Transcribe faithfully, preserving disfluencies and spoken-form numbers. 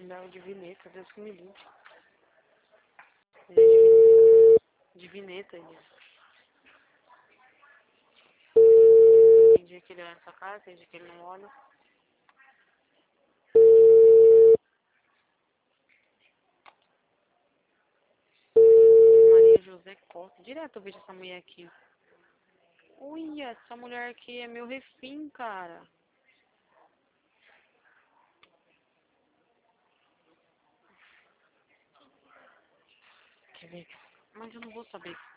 Não, divineta, Deus que me livre. Ele é divineta, ele. Tem dia que ele olha na sua casa, tem dia que ele não olha. Maria José Costa. Direto eu vejo essa mulher aqui. Uia, essa mulher aqui é meu refém, cara. Quer ver? Mas eu não vou saber